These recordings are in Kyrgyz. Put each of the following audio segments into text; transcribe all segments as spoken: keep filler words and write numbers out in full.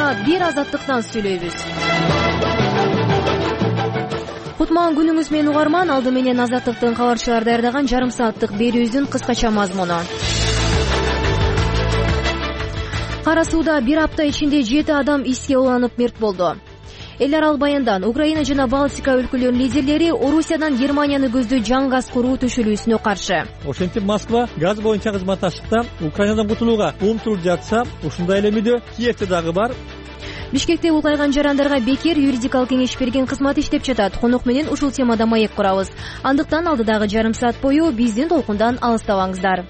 бир азаттыктан сүйлөйбүз. Кутман күнүңүз менен угарман. Алды менен Азаттыктын кабарчылары даярдаган жарым сааттык берүүбүздүн кыскача мазмуну. Кара сууда бир апта ичинде жети адам иске уланып мерт болду. Эл аралык баяндан Украина жана Балтика өлкөлөрүнүн лидерлери Орусиядан Германияны көздөй жаңы газ куруу төшөлүүсүнө каршы. Ошентип Москва газ боюнча кызматташтыкта Украинадан кутулууга умтулуп жатса, ушундай эле мүдө Киевте дагы бар. Бишкекте улгайган жарандарга бекер юридикалык кеңеш берген кызмат иштеп жатат. Конок менен ушул темада маек курабыз. Андыктан алдыдагы жарым саат бою биздин толкундан алыстабаңыздар.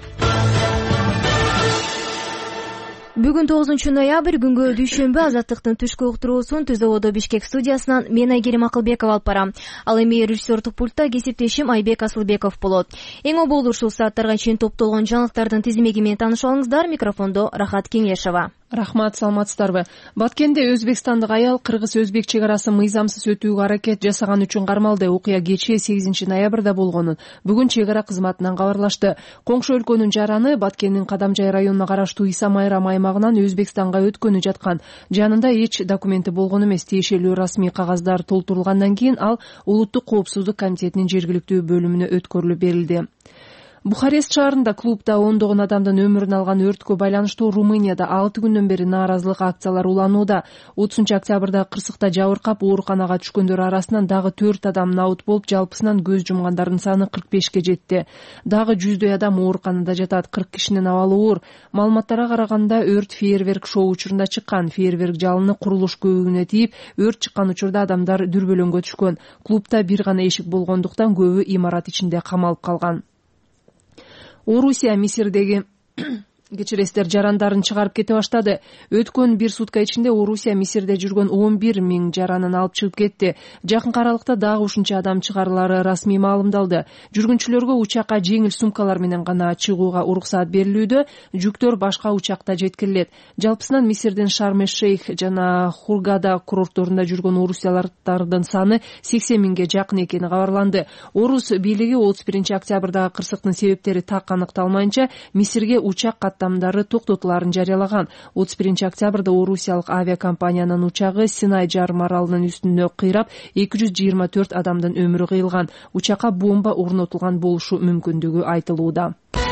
Бүгүн тогузунчу ноябрь, күнгө дүйшөмбү. Азаттыктын түшкү уктуруусун Түз Ободо Бишкек студиясынан мен Айгерим Акылбекова алып барам. Ал эми режиссердук пультта кесиптешим Айбек Асылбеков болот. Эң оболду ушул сааттарга чейин топтолгон жаңылыктардын тизимеги менен таанышып алыңыздар. Микрофондо Рахат Кеңешова. Рахмат, саламатсыздарбы? Баткенде өзбекстандык аял кыргыз-өзбек чек арасын мыйзамсыз өтүүгө аракет жасаган үчүн кармалды. Окуя кечээ сегизинчи ноябрда болгонун бүгүн чек ара кызматынан кабарлашты. Коңшу өлкөнүн жараны Баткендин Кадамжай районуна караштуу Иса Майрам аймагынан Өзбекстанга өткөнү жаткан. Жанында эч документи болгон эмес. Тиешелүү расмий кагаздар толтурулгандан кийин ал Улуттук коопсуздук комитетинин жергиликтүү бөлүмүнө өткөрүлүп берилди. Бухарест шаарында клубда ондогон адамдын өмүрүн алган өрткө байланыштуу Румынияда алты күндөн бери нааразылык акциялары уланууда. отузунчу октябрда кырсыкта жабыркап ооруканага түшкөндөр арасынан дагы төрт адам наут болуп, жалпысынан көз жумгандардын саны кырк бешке жетти. Дагы жүздөй адам ооруканада жатат. кырк кишинин абалы оор. Маалыматтарга караганда өрт фейерверк шоу учурунда чыккан. Фейерверк жалыны курулуш көбүгүнө тийип, өрт чыккан учурда адамдар дүрбөлөңгө түшкөн. Клубда бир гана эшик болгондуктан көбү имарат ичинде камалып калган. Орусия Мисирдеги кечиресиздер жарандарын чыгарып кете баштады. Өткөн бир сутка ичинде Орусия Мисирде жүргөн он бир миң жаранын алып чыгып кетти. Жакынкы аралыкта дагы ушунча адам чыгарылары расмий маалымдалды. Жүргүнчүлөргө учакка жеңил сумкалар менен гана чыгууга уруксаат берилүүдө, жүктөр башка учакта жеткирилет. Жалпысынан Мисирдин Шарм-эш-Шейх жана Хургада курортторунда жүргөн орусиялардын саны сексен миңге жакын экени кабарланды. Орус бийлиги отуз биринчи октябрдагы кырсыктын себептери так аныкталмайынча Мисирге учак каттамдары токтотуларын жарыялаган. отуз биринчи октябрда орусиялык авиакомпаниянын учагы Синай жарым аралынын үстүнө кыйрап, эки жүз жыйырма төрт адамдын өмүрү кыйылган. Учакка бомба орнотулган болушу мүмкүндүгү айтылууда.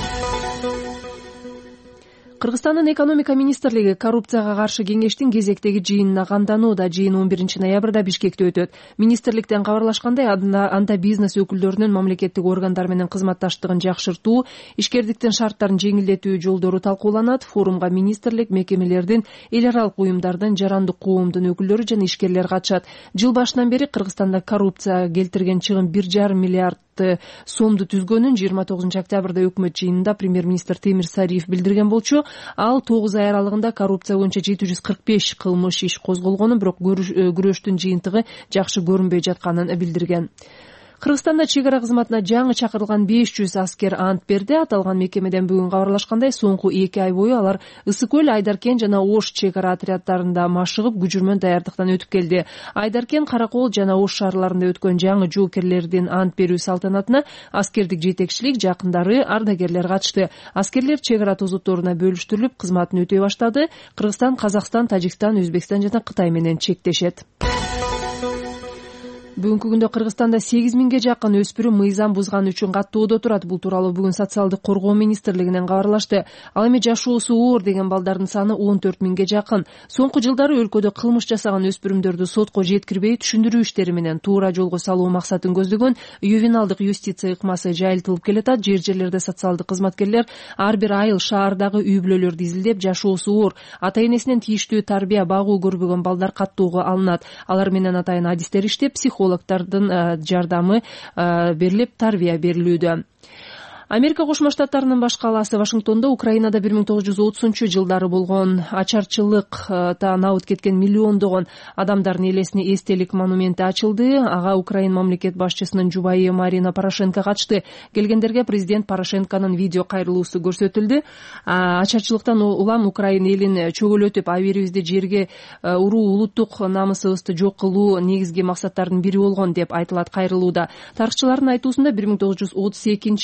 Кыргызстандын экономика министрлиги коррупцияга каршы кеңештин кезектеги жыйынына канданууда. Жыйын он биринчи ноябрда Бишкекте өтөт. Министрликтен кабарлашкандай, анда бизнес өкүлдөрүнүн мамлекеттик органдар менен кызматташтыгын жакшыртуу, ишкердиктин шарттарын жеңилдетүү жолдору талкууланат. Форумга министрлик, мекемелердин, эл аралык уюмдардын, жарандык коомдун өкүлдөрү жана ишкерлер катышат. Жыл башынан бери Кыргызстанда коррупция келтирген чыгым бир жарым миллиард сомду түзгөнүн жыйырма тогузунчу октябрда өкмөт жыйынында премьер-министр Темир Сариев билдирген болчу. Ал тогуз ай аралыгында коррупция боюнча жети жүз кырк беш кылмыш иш козголгонун, бирок күрөштүн жыйынтыгы жакшы көрүнбөй жатканын билдирген. Кыргызстанда чек ара кызматына жаңы чакырылган беш жүз аскер ант берди. Аталган мекемеден бүгүн кабарлашкандай, соңку эки ай бою алар Ысык көл, Айдаркен жана Ош чек ара отряддарында машыгып, күжүрмөн даярдыктан өтүп келди. Айдаркен, Каракол жана Ош шаарларында өткөн жаңы жоокерлердин ант берүү салтанатына аскердик жетекчилик, жакындары, ардагерлер катышты. Аскерлер чек ара тозотторуна бөлүштүрүлүп, кызматын өтөй баштады. Кыргызстан, Казакстан, Тажикстан, Өзбекстан жана Кытай менен чектешет. Бүгүнкү күндө Кыргызстанда сегиз миңге жакын өспүрүм мыйзам бузган үчүн каттоодо турат. Бул тууралуу бүгүн социалдык коргоо министрлигинен кабарлашты. Ал эми жашоосу оор деген балдардын саны он төрт миңге жакын. Соңку жылдары өлкөдө кылмыш жасаган өспүрүмдөрдү сотко жеткирбей, түшүндүрүү иштери менен туура жолго салуу максатын көздөгөн ювеналдык юстиция ыкмасы жайылтылып келатат. Жер жерлерде социалдык кызматкерлер ар бир айыл шаардагы үй бүлөлөрдү изилдеп, жашоосу оор, ата-энесинен тийиштүү тарбия багуу көрбөгөн балдар каттоого алынат. Алар менен атайын адистер иштеп, психологдордун жардамы берилип, тарбия берилүүдө. Америка Кошмо Штаттарынын баш калаасы Вашингтондо Украинада бир миң тогуз жүз отузунчу жылдары болгон ачарчылыкта наут кеткен миллиондогон адамдардын элесине эстелик монументи ачылды. Ага Украин мамлекет башчысынын жубайы Марина Порошенко катышты. Келгендерге президент Порошенконун видео кайрылуусу көрсөтүлдү. Ачарчылыктан улам Украин элин чөгөлөтүп, абийирибизди жерге уруу, улуттук намысыбызды жок кылуу негизги максаттардын бири болгон деп айтылат кайрылууда. Тарыхчылардын айтуусунда бир миң тогуз жүз отуз экинчи жылы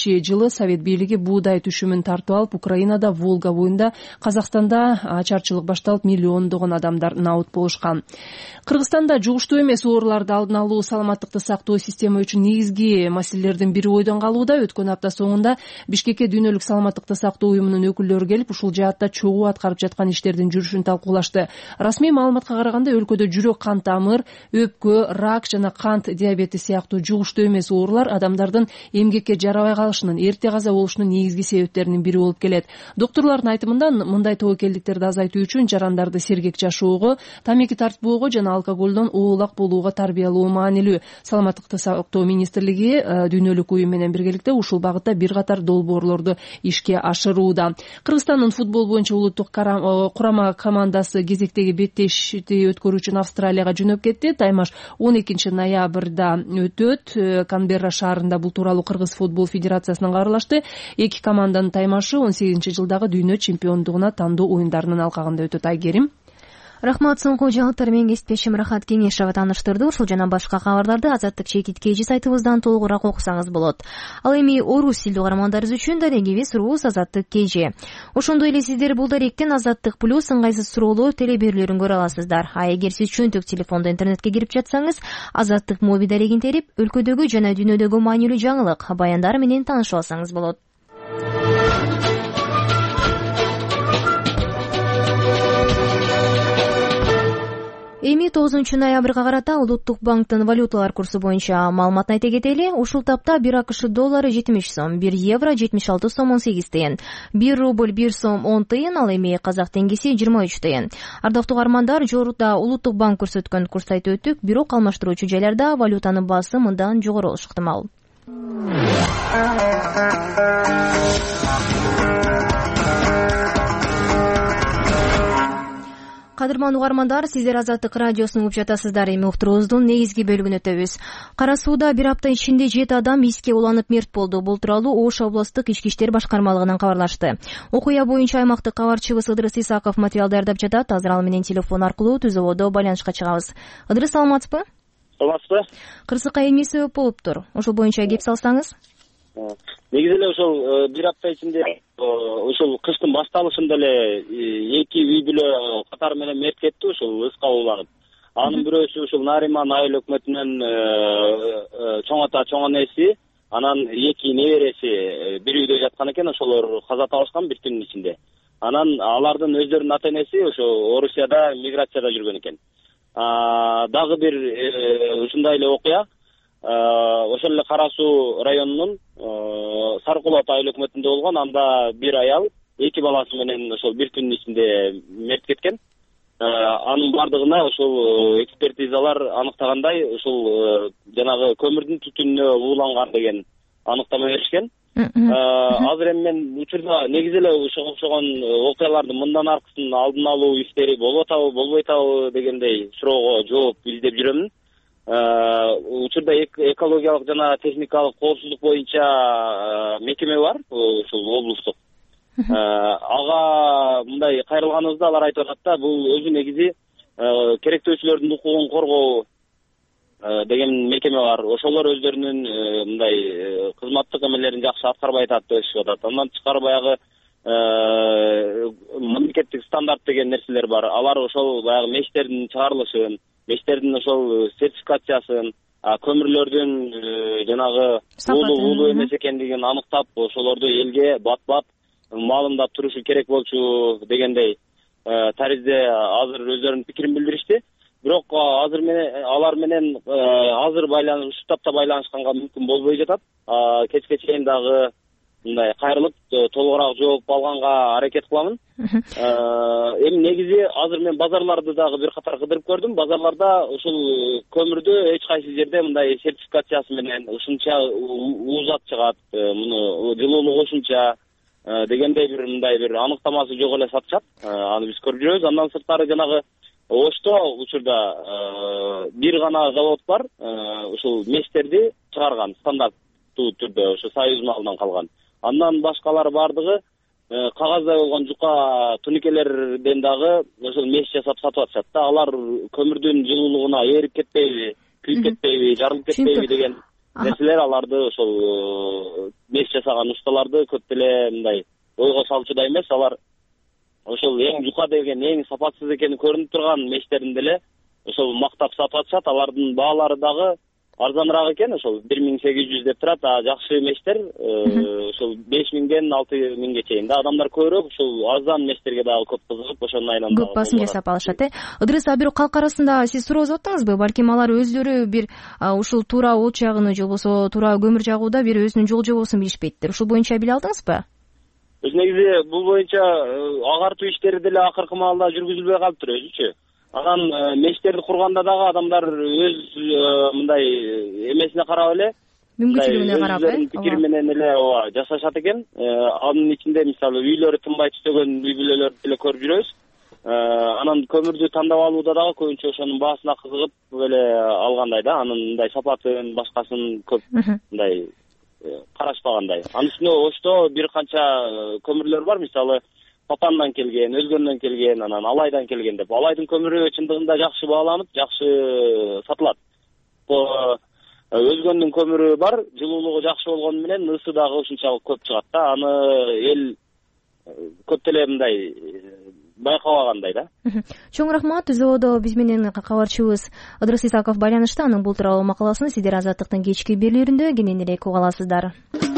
Совет бийлиги буудай түшүмүн тартып алып, Украинада Волга боюнда, Казакстанда ачарчылык башталып, миллиондогон адамдар набут болушкан. Кыргызстанда жугуштуу эмес ооруларды алдын алуу, саламаттыкты сактоо система үчүн негизги маселелердин бири ойдон калууда. Өткөн апта соңунда Бишкекке дүйнөлүк саламаттыкты сактоо уюмунун өкүлдөрү келип, ушул жаатта чогуу аткарып жаткан иштердин жүрүшүн талкуулашты. Расмий маалыматка караганда, өлкөдө жүрөк кан тамыр, өпкө, рак жана кант диабети сыяктуу жугуштуу эмес оорулар адамдардын эмгекке жарабай калышынын, эрте каза болушунун негизги себептеринин бири болуп келет. Докторлордун айтымында, мындай тобокелдиктерди азайтуу үчүн жарандарды сергек жашоого, тамеки тартпоого жана алкоголдон оолак болууга тарбиялоо маанилүү. Саламаттыкты сактоо министрлиги дүйнөлүк уюм менен биргеликте ушул багытта бир катар долбоорлорду ишке ашырууда. Кыргызстандын футбол боюнча улуттук курама командасы кезектеги беттешти өткөрүү үчүн Австралияга жөнөп кетти. Таймаш он экинчи ноябрда өтөт. Канберра шаарында бул тууралуу Кыргыз футбол федерациясынан кабарлашты. Эки команданын таймашы он сегизинчи жылдагы дүйнө чемпиондугуна тандоо оюндарынын алкагында өтөт. Айгерим. Рахмат, соңку жаңылыктар менен кесиптешим Рахат Кеңешова тааныштырды. Ушул жана башка кабарларды Азаттык чекит кежи сайтыбыздан толугураак окусаңыз болот. Ал эми орус тилдүү каармандарыбыз үчүн дарегибиз Рус Азаттык кежи. Ошондой эле сиздер бул даректен Азаттык плюс ыңгайсыз суроолор телеберүүлөрүн көрө аласыздар. А эгер сиз чөнтөк телефондо интернетке кирип жатсаңыз, Азаттык моби дарегин терип, өлкөдөгү жана дүйнөдөгү маанилүү жаңылык, баяндар менен таанышып алсаңыз болот. Эми тогузунчу ноябрга карата Улуттук банктын валюталар курсу боюнча маалыматын айта кетели. Ушул тапта бир АКШ доллары жетимиш сом, бир евро жетимиш алты сом он сегиз тыйын, бир рубль бир сом он тыйын, ал эми казак теңгеси жыйырма үч тыйын. Ардактуу каармандар, жогоруда Улуттук банк көрсөткөн курсту айтып өттүк, бирок алмаштыруучу жайларда валютанын баасы мындан жогору болушу ыктымал. Кадырман угармандар, сиздер Азаттык радиосун угуп жатасыздар. Эми уктуруубуздун негизги бөлүгүнө өтөбүз. Кара сууда бир апта ичинде жети адам иске уланып мерт болду. Бул тууралуу Ош областтык ички иштер башкармалыгынан кабарлашты. Окуя боюнча аймактык кабарчыбыз Ыдырыс Исаков материал даярдап жатат. Азыр ал менен телефон аркылуу түз абодо байланышка чыгабыз. Ыдырыс, саламатсызбы? Саламатсызбы? Кырсыкка эмне себеп болуптур? Ошол боюнча кеп салсаңыз. Негизи эле ошол бир апта ичинде ошол кыштын башталышында эле эки үй бүлө катары менен мерт кетти, ошол ыска уланып. Анын бирөөсү ушул Нариман айыл өкмөтүнүн чоң ата, чоң энеси, анан эки небереси бир үйдө жаткан экен, ошолор каза табышкан бир күндүн ичинде. Анан алардын өздөрүнүн ата энеси ошо Орусияда миграцияда жүргөн экен. Дагы бир ушундай эле окуя ошол эле Кара суу районунун Сарыкулат айыл өкмөтүндө болгон. Анда бир аял эки баласы менен ошол бир күндүн ичинде мерт кеткен. Анын бардыгына ошол экспертизалар аныктагандай ушул жанагы көмүрдүн түтүнүнө ууланган деген аныктама беришкен. Азыр эми мен учурда негизи эле ошого окшогон окуялардын мындан аркысын алдын алуу иштери болуп атабы, болбой атабы дегендей суроого жооп издеп жүрөмүн. Учурда экологиялык жана техникалык коопсуздук боюнча мекеме бар, ушул облустук. Ага мындай кайрылганыбызда алар айтып атат да, бул өзү негизи керектөөчүлөрдүн укугун коргоо деген мекеме бар. Ошолор өздөрүнүн мындай кызматтык эмелерин жакшы аткарбай атат деп айтышып атат. Андан тышкары баягы мамлекеттик стандарт деген нерселер бар. Алар ошол баягы мештердин чыгарылышын, мештердин ошол сертификациясын, көмүрлөрдүн жанагы уулуу уулуу эмес экендигин аныктап, ошолорду элге бат-бат маалымдап турушу керек болчу дегендей таризде азыр өздөрүнүн пикирин билдиришти. Бирок азыр менен алар менен азыр байланыш ушул тапта байланышканга мүмкүн болбой жатат. Кечке чейин дагы мындай кайрылып толугураак жооп алганга аракет кыламын. Эми негизи азыр мен базарларды дагы бир катар кыдырып көрдүм. Базарларда ушул көмүрдү эч кайсы жерде мындай сертификациясы менен ушунча уузат чыгат, муну жылуулук ушунча дегендей бир мындай бир аныктамасы жок эле сатышат. Аны биз көрүп жүрөбүз. Андан сырткары жанагы Ошто учурда бир гана завод бар, ушул мештерди чыгарган стандарттуу түрдө, ошо Союз малынан калган. Андан башкалары бардыгы кагаздай болгон жука туникелерден дагы ошол меш жасап сатып атышат да. Алар көмүрдүн жылуулугуна ээрип кетпейби, күйүп кетпейби, жарылып кетпейби деген нерселер, аларды ошол меш жасаган усталарды көп деле мындай ойго салчудай эмес. Алар ошол эң жука деген, эң сапатсыз экени көрүнүп турган мештерин деле ошол мактап сатып. Алардын баалары дагы арзаныраак экен, ошол бир миң сегиз жүз деп турат. А жакшы мештер ошол беш миңден алты миңге чейин. Да адамдар көбүрөөк ошол арзан мештерге дагы көп кызыгып, ошонун айынан көп басым жасап алышат. Э ыдырыс, а бирок калк арасында сиз суроозуп аттыңызбы? Балким алар өздөрү бир ушул туура от жагыны же болбосо туура көмүр жагууда бир өзүнүн жол жобосун билишпейттир. Ушул боюнча биле алдыңызбы? Өз негизи бул боюнча агартуу иштери деле акыркы маалда жүргүзүлбөй калыптыр өзүчө. Анан мештерди курганда дагы адамдар өз мындай эмесине карап эле, мүмкүнчүлүгүнө карап э, пикир менен эле ооба жашашат экен. Анын ичинде мисалы үйлөрү тынбай түзөгөн үй бүлөлөрдү деле көрүп жүрөбүз. Анан көмүрдү тандап алууда дагы көбүнчө ошонун баасына кызыгып эле алгандай да, анын мындай сапатын башкасын көп мындай карашпагандай. Анын үстүнө Ошто бир канча көмүрлөр бар, мисалы Папандан келген, Өзгөндөн келген, анан Алайдан келген деп. Алайдын көмүрү чындыгында жакшы бааланып, жакшы сатылат. Өзгөндүн көмүрү бар, жылуулугу жакшы болгону менен ысы дагы ушунчалык көп чыгат да. Аны эл көп деле мындай байкабагандай да. Чоң рахмат. Үзөөдө биз менен кабарчыбыз Ыдырыс Исаков байланышта. Анын бул тууралуу макаласын сиздер Азаттыктын кечки берүүлөрүндө кенен эле уга аласыздар.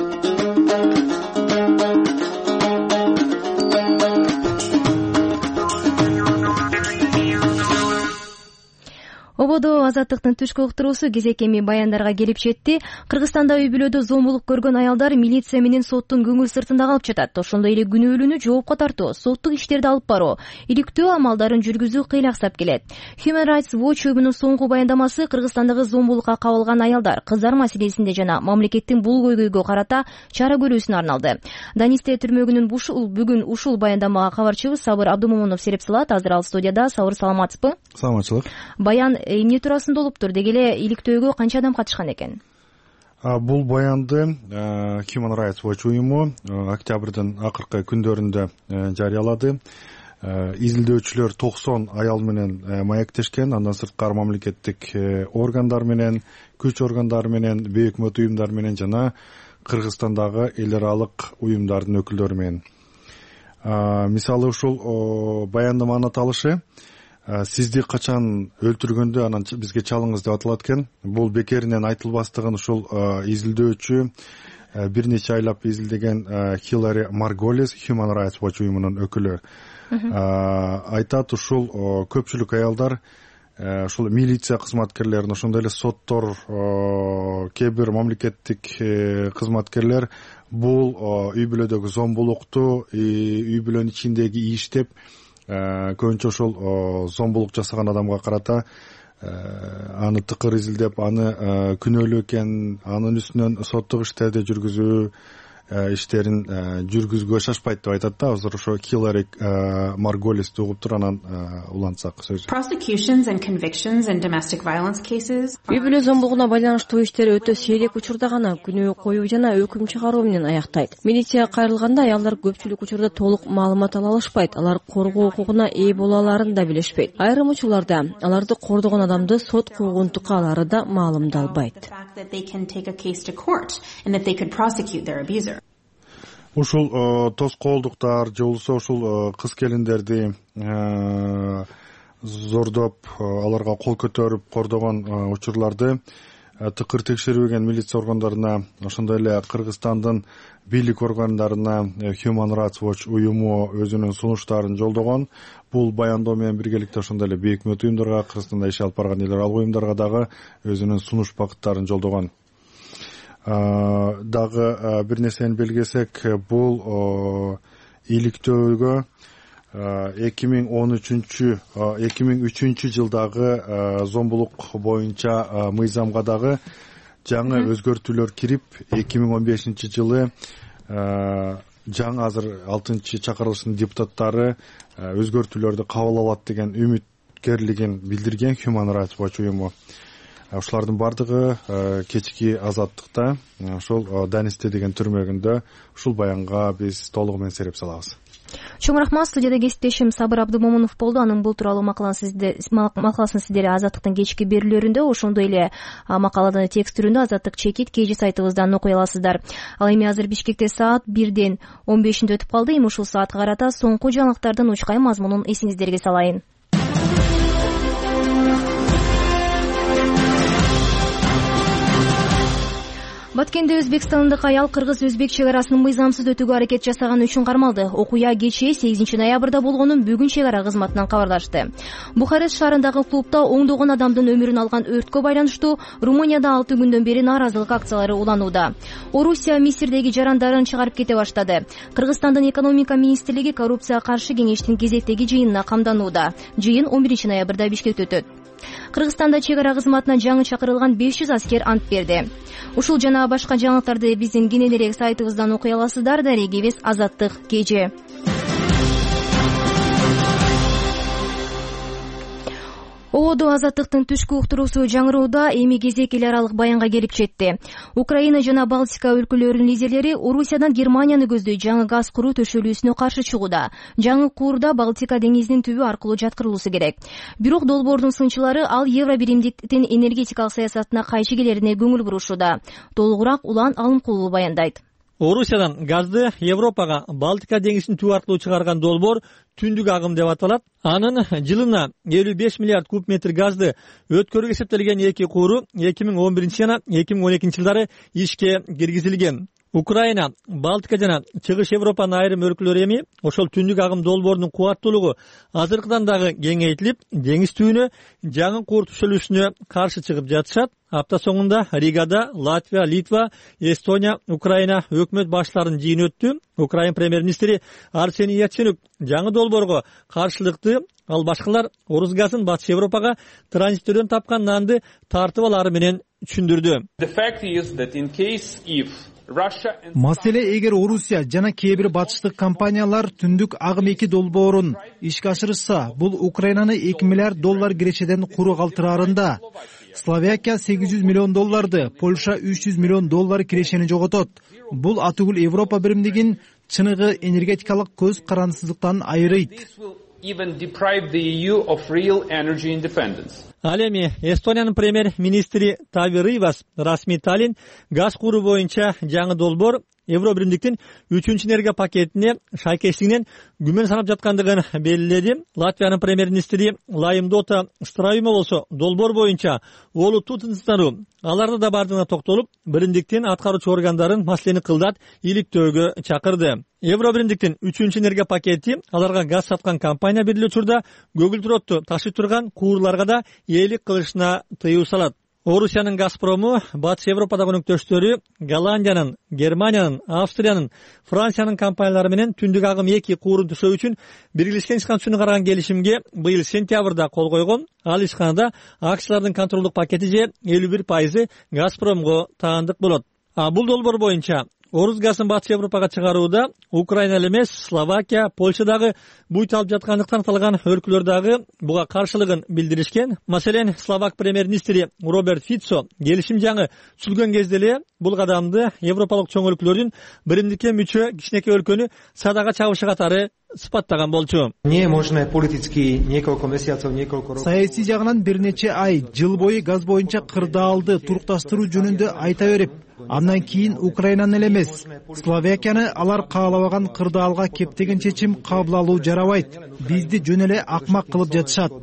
Ободо Азаттыктын түшкү уктуруусу кезек эми баяндарга келип жетти. Кыргызстанда үй бүлөдө зомбулук көргөн аялдар милиция менен соттун көңүл сыртында калып жатат. Ошондой эле күнөөлүүнү жоопко тартуу, соттук иштерди алып баруу, иликтөө амалдарын жүргүзүү кыйлаксап келет. Human Rights Watch өбүнүн соңку баяндамасы Кыргызстандагы зомбулукка кабылган аялдар, кыздар маселесинде жана мамлекеттин бул көйгөйгө карата чара көрүүсүнө арналды. Данисте түрмөгүнүн бүгүн ушул баяндамага кабарчыбыз Сабыр Абдумомунов сереп салат. Азыр ал студияда. Сабыр, саламатсызбы? Саламатчылык. Баян эмне туурасында болуптур? Деги эле иликтөөгө канча адам катышкан экен? Бул баянды Human Rights Watch уюму октябрдын акыркы күндөрүндө жарыялады. Изилдөөчүлөр токсон аял менен маектешкен. Андан сырткары мамлекеттик органдар менен, күч органдары менен, бейөкмөт уюмдар менен жана Кыргызстандагы эл аралык уюмдардын өкүлдөрү менен. Мисалы ушул баяндаманын аталышы сизди качан өлтүргөндө анан бизге чалыңыз деп аталат экен. Бул бекеринен айтылбастыгын ушул изилдөөчү бир нече айлап изилдеген Хиллари Марголес, Human Rights Watch уюмунун өкүлү айтат. Ушул көпчүлүк аялдар ушул милиция кызматкерлерин, ошондой эле соттор, кээ бир мамлекеттик кызматкерлер бул үй бүлөдөгү зомбулукту, үй бүлөнүн ичиндеги иштеп көбүнчө ошол зомбулук жасаган адамга карата аны тыкыр изилдеп, аны күнөөлүү экенин, анын үстүнөн соттук иштерди жүргүзүү иштерин жүргүзгөнгө шашпайт деп айтат да. Азыр ошо Хиллари Марголести угуп туруп анан улантсак сөзү. Prosecutions and convictions in domestic violence cases. Үй бүлө зомбулугуна байланыштуу иштер өтө сейрек учурда гана күнөө коюу жана өкүм чыгаруу менен аяктайт. Милицияга кайрылганда аялдар көпчүлүк учурда толук маалымат ала алышпайт. Алар коргоо укугуна ээ боло аларын да билишпейт. Айрым учурларда аларды кордогон адамды сот куугун тукаалары да маалымдалбайт. Ушул тоскоолдуктар же болбосо ушул кыз келиндерди зордоп, аларга кол көтөрүп кордогон учурларды тыкыр текшербеген милиция органдарына, ошондой эле Кыргызстандын бийлик органдарына Human Rights Watch уюму өзүнүн сунуштарын жолдогон. Бул баяндоо менен биргеликте ошондой эле бейөкмөт уюмдарга, Кыргызстанда иш алып барган эл аралык уюмдарга дагы өзүнүн сунуш багыттарын жолдогон. Дагы бир нерсени белгилесек, бул иликтөөгө эки миң он үчүнчү эки миң үчүнчү жылдагы зомбулук боюнча мыйзамга дагы жаңы өзгөртүүлөр кирип, эки миң он бешинчи жылы жаңы азыр алтынчы чакырылыштын депутаттары өзгөртүүлөрдү кабыл алат деген үмүткерлигин билдирген Human Rights Watch уюму. Ушулардын бардыгы кечки Азаттыкта, ошол Данисте деген түрмөгүндө ушул баянга биз толугу менен сереп салабыз. Чоң рахмат. Студияда кесиптешим Сабыр Абдымомунов болду. Анын бул тууралуу макаласын сиздер Азаттыктын кечки берүүлөрүндө, ошондой эле макаладын текст түрүндө Азаттык чекит кж сайтыбыздан окуй аласыздар. Ал эми азыр Бишкекте саат бирден он бешинде өтүп калды. Эми ушул саатка карата соңку жаңылыктардын учкай мазмунун эсиңиздерге салайын. Баткенде Өзбекстандык аял кыргыз-өзбек чек арасын мыйзамсыз өтүүгө аракет жасаганы үчүн кармалды. Окуя кечээ сегизинчи ноябрда болгонун бүгүн чек ара кызматынан кабарлашты. Бухарест шаарындагы клубда оңдогон адамдын өмүрүн алган өрткө байланыштуу Румынияда алты күндөн бери нааразылык акциялары уланууда. Орусия Мисирдеги жарандарын чыгарып кете баштады. Кыргызстандын экономика министрлиги коррупцияга каршы кеңештин кезектеги жыйынына камданууда. Жыйын он биринчи ноябрда Бишкекте өтөт. Кыргызстанда чек ара кызматына жаңы чакырылган беш жүз аскер ант берди. Ушул жана башка жаңылыктарды биздин кененирээк сайтыбыздан окуй аласыздар. Дарегибиз Азаттык кж. Ободо Азаттыктын түшкү уктуруусу жаңыроодо эми кезек эл аралык баянга келип жетти. Украина жана Балтика өлкөлөрүнүн лидерлери Орусиядан Германияны көздөй жаңы газ куруу төшөлүүсүнө каршы чыгууда. Жаңы куурда Балтика деңизинин түбү аркылуу жаткырылуусу керек. Бирок долбоордун сынчылары ал Евро биримдиктин энергетикалык саясатына кайшы келерине көңүл бурушууда. Толугураак Улан Алымкулуу баяндайт. Орусиядан газды Европага Балтика деңизинин түбү аркылуу чыгарган долбоор түндүк агым деп аталат. Анын жылына элүү беш миллиард куб метр газды өткөрүүгө эсептелген эки кууру эки миң он биринчи жана эки миң он экинчи жылдары ишке киргизилген. Украина, Балтика жана Чыгыш Европанын айрым өлкөлөрү эми ошол түндүк агым долбоорунун кубаттуулугу азыркыдан дагы кеңейтилип, деңиз түбүнө жаңы куур төшөлүүсүнө каршы чыгып жатышат. Апта соңунда Ригада Латвия, Литва, Эстония, Украина өкмөт башчыларынын жыйыны өттү. Украина премьер-министри Арсений Яценюк жаңы долбоорго каршылыкты, ал башкалар орус газын Батыш Европага транзиттөрдөн тапкан нанды тартып алары менен түшүндүрдү. Маселе эгер Орусия жана кээ бир батыштык компаниялар түндүк агым эки долбоорун ишке ашырышса, бул Украинаны эки миллиард доллар кирешеден куру калтыраарында. Словакия сегиз жүз миллион долларды, Польша үч жүз миллион доллар кирешени жоготот. Бул атүгүл Европа биримдигин чыныгы энергетикалык көз карандысыздыктан айырыйт. Ал эми Эстониянын премьер-министри Тави Рыйвас расмий Таллин газ кууру боюнча жаңы долбоор Евро биримдиктин үчүнчү энергия пакетине шайкештигинен күмөн санап жаткандыгын белгиледи. Латвиянын премьер-министри Лайымдота Страюма болсо долбоор боюнча олуттуу тынчсыздануу аларда да бардыгына токтолуп, биримдиктин аткаруучу органдарын маселени кылдат иликтөөгө чакырды. Евро биримдиктин үчүнчү энергия пакети аларга газ саткан компания белгилүү учурда көгүлдүр отту ташып турган куурларга да ээлик кылышына тыюу салат. Орусиянын Газпрому Батыш Европадагы өнөктөштөрү Голландиянын, Германиянын, Австриянын, Франциянын компаниялары менен түндүк агым эки куурун төшөө үчүн биргелешкен ишкана түшүнү караган келишимге быйыл сентябрда кол койгон. Ал ишканада акциялардын контролдук пакети же элүү бир пайызы Газпромго таандык болот. А бул долбоор боюнча орус газын Батыш Европага чыгарууда Украина эле эмес, Словакия, Польша дагы буйт алып жаткандыктан аталган өлкөлөр дагы буга каршылыгын билдиришкен. Маселен, Словак премьер-министри Роберт Фицо келишим жаңы түзүлгөн кезде эле бул кадамды европалык чоң өлкөлөрдүн биримдикке мүчө кичинекей өлкөнү садага чабышы катары сыпаттаган болчу. Саясий жагынан бир нече ай, жыл бою газ боюнча кырдаалды турукташтыруу жөнүндө айта берип, андан кийин Украинаны эле эмес, Словакияны алар каалабаган кырдаалга кептеген чечим кабыл алуу жарабайт. Бизди жөн эле акмак кылып жатышат.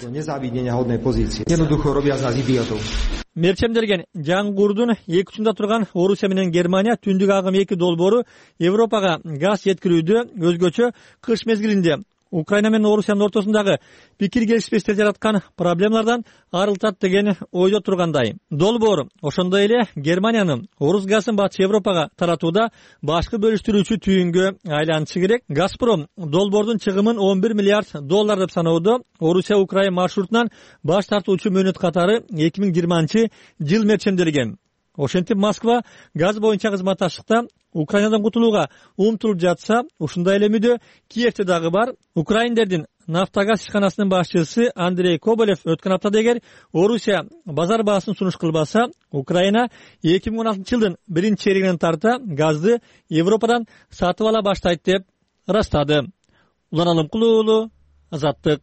Мерчемделген жаңы куурдун эки учунда турган Орусия менен Германия түндүк агым эки долбоору Европага газ жеткирүүдө өзгөчө кыш мезгилинде Украина менен Орусиянын ортосундагы пикир келишпестер жараткан проблемалардан арылтат деген ойдо тургандай. Долбоор ошондой эле Германиянын орус газын Батыш Европага таратууда башкы бөлүштүрүүчү түйүнгө айланышы керек. Газпром долбоордун чыгымын он бир миллиард доллар деп саноодо, Орусия Украина маршрутунан баш тартуучу мөөнөт катары эки миң жыйырманчы жыл мерчемделген. Ошентип Москва газ боюнча кызматташтыкта Украинадан кутулууга умтулуп жатса, ушундай эле мүдө Киевте дагы бар. Украиндердин Нафтогаз ишканасынын башчысы Андрей Коболев өткөн аптада эгер Орусия базар баасын сунуш кылбаса, Украина эки миң он алтынчы жылдын биринчи чейрегинен тарта газды Европадан сатып ала баштайт деп ырастады. уланалымкул уулу, Азаттык.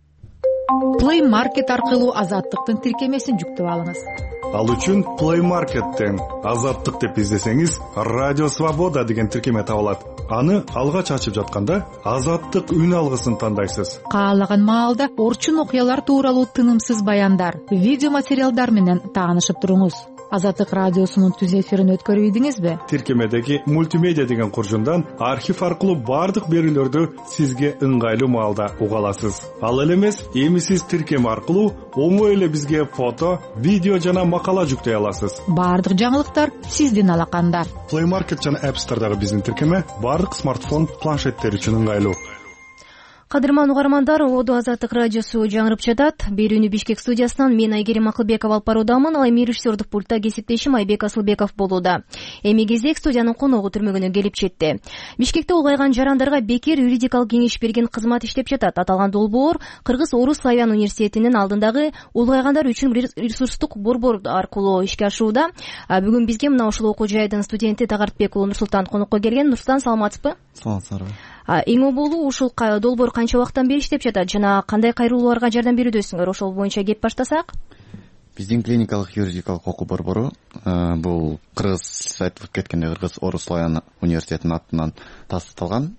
Play Market аркылуу Азаттыктын тиркемесин жүктөп алыңыз. Ал үчүн Play Market'тен Азаттык деп издесеңиз, Радио Свобода деген тиркеме табылат. Аны алгач ачып жатканда Азаттык үн алгысын тандайсыз. Каалаган маалда орчун окуялар тууралуу тынымсыз баяндар, видео материалдар менен таанышып туруңуз. Азаттык радиосунун түз эфирин өткөрүп ийдиңизби? Тиркемедеги мультимедиа деген куржундан архив аркылуу бардык берүүлөрдү сизге ыңгайлуу маалда уга аласыз. Ал эле эмес, эми сиз тиркеме аркылуу оңой эле бизге фото, видео жана макала жүктөй аласыз. Бардык жаңылыктар сиздин алаканда. Play Market жана App Store'дагы биздин тиркеме бардык смартфон, планшеттер үчүн ыңгайлуу. Кадырман угармандар, Одо Азаттык радиосу жаңырып жатат. Берүүнү Бишкек студиясынан мен Айгерим Акылбеков алып баруудамын, ал эми режиссердик пультта кесиптешим Айбек Асылбеков болууда. Эми кезек студиянын коногу түрмөгүнө келип жетти. Бишкекте улгайган жарандарга бекер юридикалык кеңеш берген кызмат иштеп жатат. Аталган долбоор Кыргыз Орус Славян университетинин алдындагы улгайгандар үчүн ресурстук борбор аркылуу ишке ашууда. Бүгүн бизге мына ушул окуу жайдын студенти Тагартбек уулу Нурсултан конокко келген. Нурсултан, саламатсызбы? Саламатсыздарбы. Эң оболу ушул долбоор канча убакыттан бери иштеп жатат жана кандай кайрылууларга жардам берүүдөсүңөр? Ошол боюнча кеп баштасак. Биздин клиникалык юридикалык окуу борбору бул Кыргыз айтылып кеткенде Кыргыз Орус Славян университетинин атынан тастыкталган.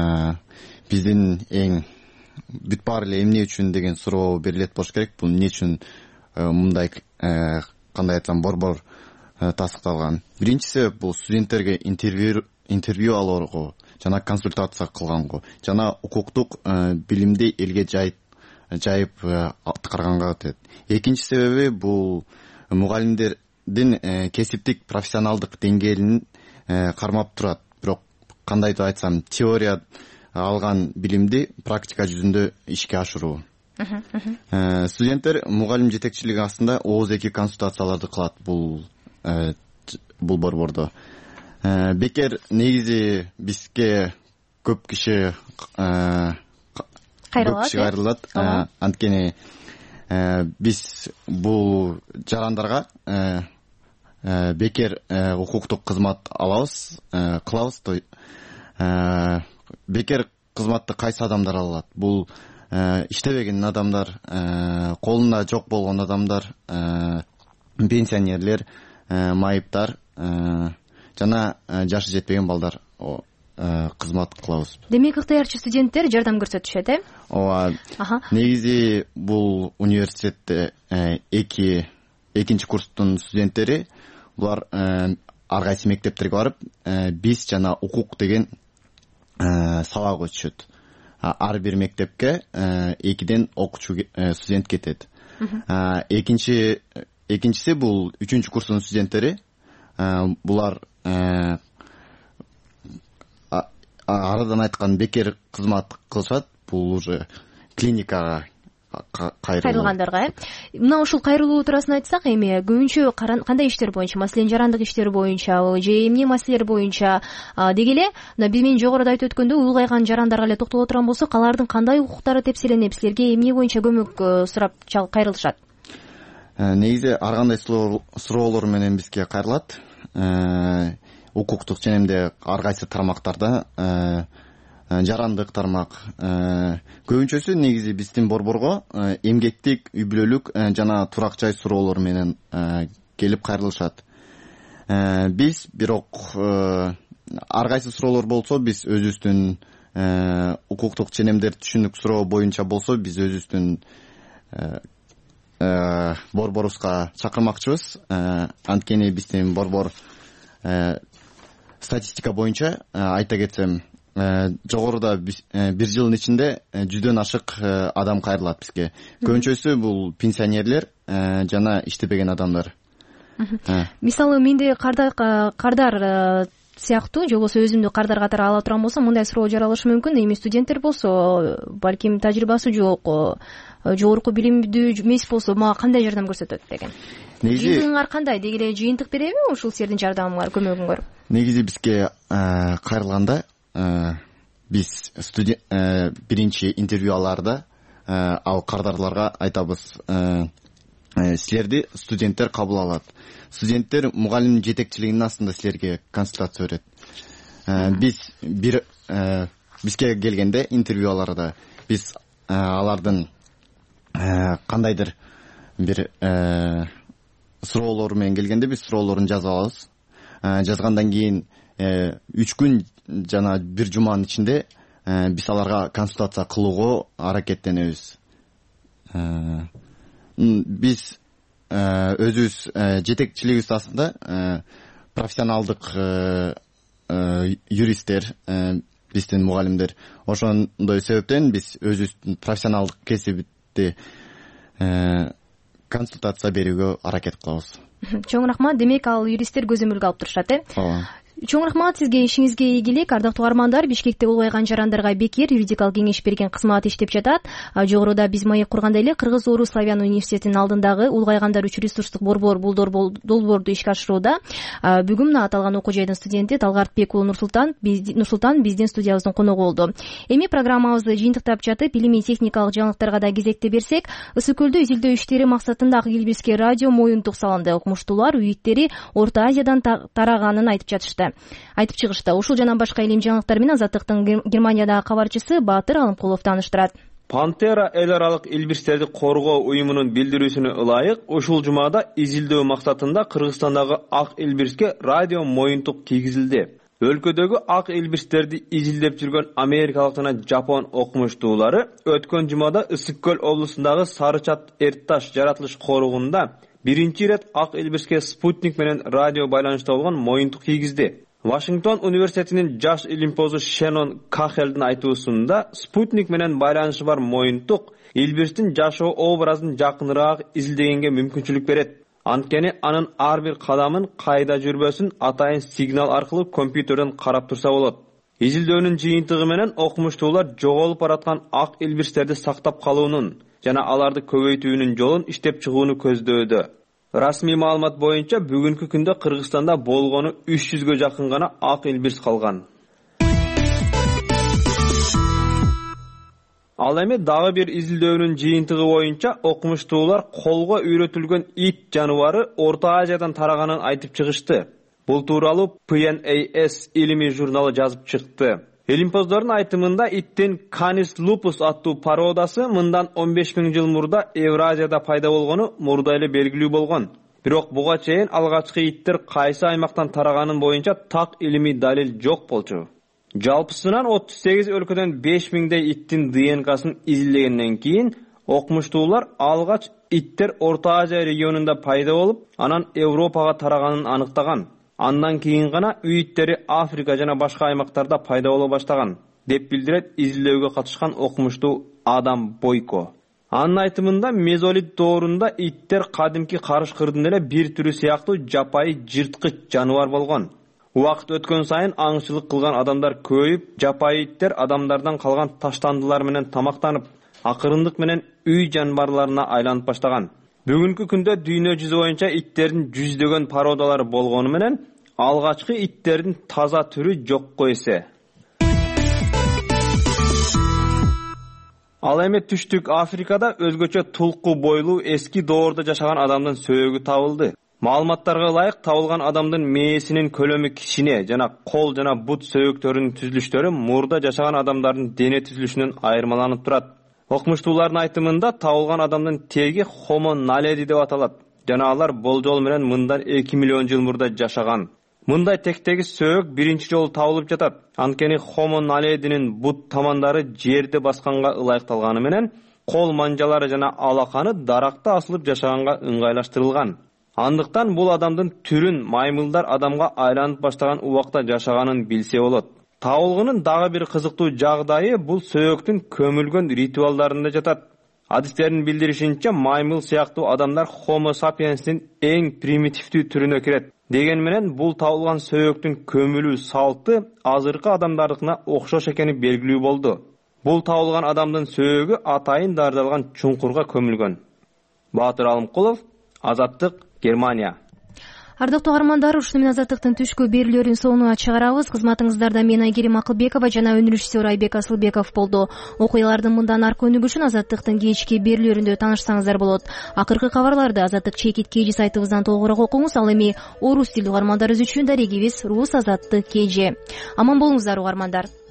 Биздин эң бүт баары эле эмне үчүн деген суроо берилет болуш керек. Бул эмне үчүн мындай кандай айтсам борбор тастыкталган? Биринчиси бул студенттерге интервью интервью алууга жана консультация кылганго жана укуктук билимди элге жайып жайып аткарганга өтөт. Экинчи себеби бул мугалимдердин кесиптик профессионалдык деңгээлин кармап турат. Бирок кандайдыр айтсам, теория алган билимди практика жүзүндө ишке ашыруу. Студенттер мугалим жетекчилиги астында ооз эки консультацияларды кылат бул бул борбордо. Бекер негизи бизге көп киши кайрылат. Анткени биз бул жарандарга бекер укуктук кызмат алабыз, кылабыз. Бекер кызматты кайсы адамдар алат? Бул иштебеген адамдар, колунда жок болгон адамдар, пенсионерлер, майыптар жана жашы жетпеген балдар кызмат кылабыз. Демек, ыктыярчы студенттер жардам көрсөтүшөт, э? Ооба. Негизи бул университетте эки экинчи курстун студенттери, булар ар кайсы мектептерге барып, биз жана укук деген сабак өтүшөт. Ар бир мектепке экиден окуучу студент кетет. Экинчи экинчиси бул үчүнчү курстун студенттери. Булар арадан айткан бекер кызмат кылышат. Бул уже клиникага кайрылгандарга, э? Мына ушул кайрылуу турасын айтсак, эми көбүнчө кандай иштер боюнча, маселен жарандык иштер боюнча же эмне маселелер боюнча деги эле, мына биз мен жогоруда айтып өткөндө улгайган жарандарга эле токтоло турган болсок, алардын кандай укуктары тепселенип, силерге эмне боюнча көмөк сурап кайрылышат? Негизи ар кандай суроолор менен бизге кайрылат. Укуктук женемде ар кайсы тармактарда, жарандык тармак. Көбүнчөсү негизи биздин борборго эмгектик, үй бүлөлүк жана турак жай суроолор менен келип кайрылышат. Биз бирок ар кайсы суроолор болсо, биз өзүбүздүн укуктук женемдер түшүнүк суроо боюнча болсо, биз өзүбүздүн борборубузга чакырмакчыбыз. Анткени биздин борбор статистика боюнча айта кетсем, жогоруда бир жылдын ичинде жүздөн ашык адам кайрылат бизге. Көбүнчөсү бул пенсионерлер жана иштебеген адамдар. Мисалы, менде кардар сыяктуу, же болбосо өзүмдү кардар катары ала турган болсом, мындай суроо жаралышы мүмкүн. Эми студенттер болсо, балким тажрыйбасы жок, жогорку билимдүү эмес болсо, мага кандай жардам көрсөтөт деген. Жыйынтыгыңар кандай? Деги эле жыйынтык береби ушул силердин жардамыңар, көмөгүңөр? Негизи бизге кайрылганда биз студент биринчи интервьюларда ал кардарларга айтабыз, силерди студенттер кабыл алат. Студенттер мугалимдин жетекчилигинин астында силерге консультация берет. Биз бир бизге келгенде интервьюларда биз алардын кандайдыр бир суроолору менен келгенде биз суроолорун жазып алабыз. Жазгандан кийин үч күн жана бир жуманын ичинде биз аларга консультация кылууга аракеттенебиз. Биз өзүбүз жетекчилигибиз астында профессионалдык юристтер, биздин мугалимдер, ошондой себептен биз өзүбүздүн профессионалдык кесибитти консультация берүүгө аракет кылабыз. Чоң рахмат. Демек ал юристтер көзөмөлгө алып турушат, э? Ооба. Чоң рахмат сизге, ишиңизге ийгилик. Ардактуу угармандар, Бишкекте улгайган жарандарга бекер юридикалык кеңеш берген кызмат иштеп жатат. Жогоруда биз маек кургандай эле Кыргыз Орус Славян университетинин алдындагы улгайгандар үчүн ресурстук борбор бул долбоорду ишке ашырууда. Бүгүн мына аталган окуу жайдын студенти Талгартбек уулу Нурсултан Нурсултан биздин студиябыздын коногу болду. Эми программабызды жыйынтыктап жатып, илимий техникалык жаңылыктарга да кезекте берсек, Ысык көлдө изилдөө иштери максатында Ак Элбирске радио моюнтук салынды. Окумуштуулар үйүттери Орто Азиядан тараганын айтып жатышты. айтып чыгышты. Ушул жана башка илим жаңылыктар менен Азаттыктын Германиядагы кабарчысы Баатыр Алымкулов тааныштырат. Пантера эл аралык Элбирстерди коргоо уюмунун билдирүүсүнө ылайык ушул жумада изилдөө максатында Кыргызстандагы Ак Элбирске радио моюнтук кийгизилди. Өлкөдөгү Ак Элбирстерди изилдеп жүргөн америкалык жана жапон окумуштуулары өткөн жумада Ысык көл облусундагы Сарычат Эртташ жаратылыш коргунунда биринчи ирет Ак Элбирске спутник менен радио байланышта болгон моюнтук кийгизди. Вашингтон университетинин жаш илимпозу Шенон Кахелдин айтуусунда спутник менен байланышы бар моюнтук Элбирстин жашоо образын жакыныраак изилдегенге мүмкүнчүлүк берет. Анткени анын ар бир кадамын кайда жүрбөсүн атайын сигнал аркылуу компьютерден карап турса болот. Изилдөөнүн жыйынтыгы менен окумуштуулар жоголуп бараткан Ак Элбирстерди сактап калуунун жана аларды көбөйтүүнүн жолун иштеп чыгууну көздөдө. Расмий маалымат боюнча бүгүнкү күндө Кыргызстанда болгону үч жүзгө жакын гана Ак Элбирс калган. Ал эми дагы бир изилдөөнүн жыйынтыгы боюнча окумуштуулар колго үйрөтүлгөн ит жаныбары Орто Азиядан тараганын айтып чыгышты. Бул тууралуу P N A S илимий журналы жазып чыкты. Илимпоздордун айтымында иттин Canis lupus аттуу породасы мындан он беш миң жыл мурда Евразияда пайда болгону мурда эле белгилүү болгон. Бирок буга чейин алгачкы иттер кайсы аймактан тараганын боюнча так илимий далил жок болчу. Жалпысынан отуз сегиз өлкөдөн беш миңдей иттин ди эн касын изилдегенден кийин окумуштуулар алгач иттер Орто Азия регионунда пайда болуп, анан Европага тараганын аныктаган. Андан кийин гана үй иттери Африка жана башка аймактарда пайда боло баштаган, деп билдирет изилдөөгө катышкан окумуштуу Адам Бойко. Анын айтымында мезолит доорунда иттер кадимки карышкырдын эле бир түрү сыяктуу жапайы жырткыч жаныбар болгон. Убакыт өткөн сайын аңчылык кылган адамдар көбөйүп, жапайы иттер адамдардан калган таштандылар менен тамактанып, акырындык менен үй жаныбарларына айланып баштаган. Бүгүнкү күндө дүйнө жүзү боюнча иттердин жүздөгөн породалары болгону менен алгачкы иттердин таза түрү жокко эсе. Ал эми Түштүк Африкада өзгөчө тулку бойлуу эски доордо жашаган адамдын сөөгү табылды. Маалыматтарга ылайык табылган адамдын мээсинин көлөмү кичине жана кол жана бут сөөгүктөрүнүн түзүлүштөрү мурда жашаган адамдардын дене түзүлүшүнөн айырмаланып турат. Окумуштуулардын айтымында табылган адамдын теги Homo naledi деп аталат. Жана алар болжол менен мындан эки миллион жыл мурда жашаган. Мындай тектеги сөөгүк биринчи жолу табылып жатат. Анткени Homo naledинин бут тамандары жерди басканга ылайыкталганы менен кол манжалары жана алаканы даракта асылып жашаганга ыңгайлаштырылган. Андыктан бул адамдын түрүн маймылдар адамга айланып баштаган убакта жашаганын билсе болот. Табылгынын дагы бир кызыктуу жагдайы бул сөөгүктүн көмүлгөн ритуалдарында жатат. Адистердин билдиришинче маймыл сыяктуу адамдар Homo sapiens'ин эң примитивдүү түрүнө кирет. Деген менен бул табылган сөөгүктүн көмүлүү салты азыркы адамдардыкына окшош экени белгилүү болду. Бул табылган адамдын сөөгү атайын дардалган чуңкурга көмүлгөн. Баатыр Алымкулов, Азаттык, Германия. Ардактуу угармандар, ушуну менен Азаттыктын түшкү берүүлөрүн сонуна чыгарабыз. Кызматыңыздарда мен Айгерим Акылбекова жана өнөр режиссеру Айбек Асылбеков болду. Окуялардын мындан аркы өнүгүшүн Азаттыктын кечки берүүлөрүндө таанышсаңыздар болот. Акыркы кабарларды Азаттык чекит кеже сайтыбыздан толугураак окуңуз. Ал эми орус тилдүү угармандарыбыз үчүн дарегибиз Рус Азаттык кеже. Аман болуңуздар угармандар.